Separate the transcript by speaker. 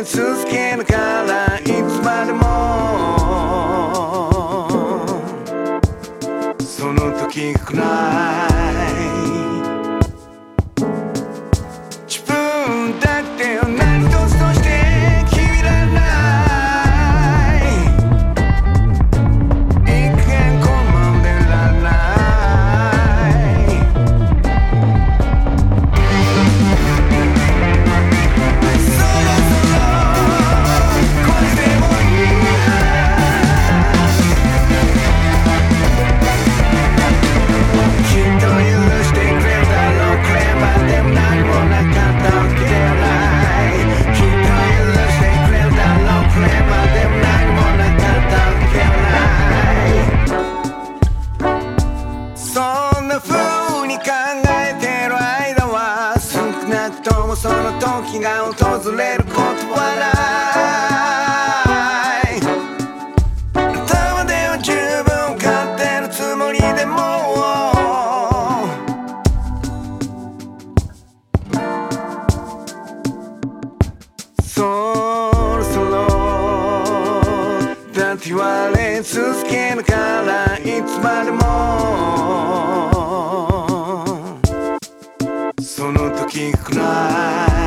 Speaker 1: れ続けるからいつまでもその時くらい自分だって何一つとして決められない一見このままでられないそろそろこれでもいいきっと許してくれるだろうクレバーでも何もなかったわけではないきっと許してくれるだろうクレバーでも何もなかったわけではないそんな風に考えてる間は少なくともその時が訪れることはない頭では十分勝ってるつもりでもそろそろだって言われ続けるからいつまでもその時くらい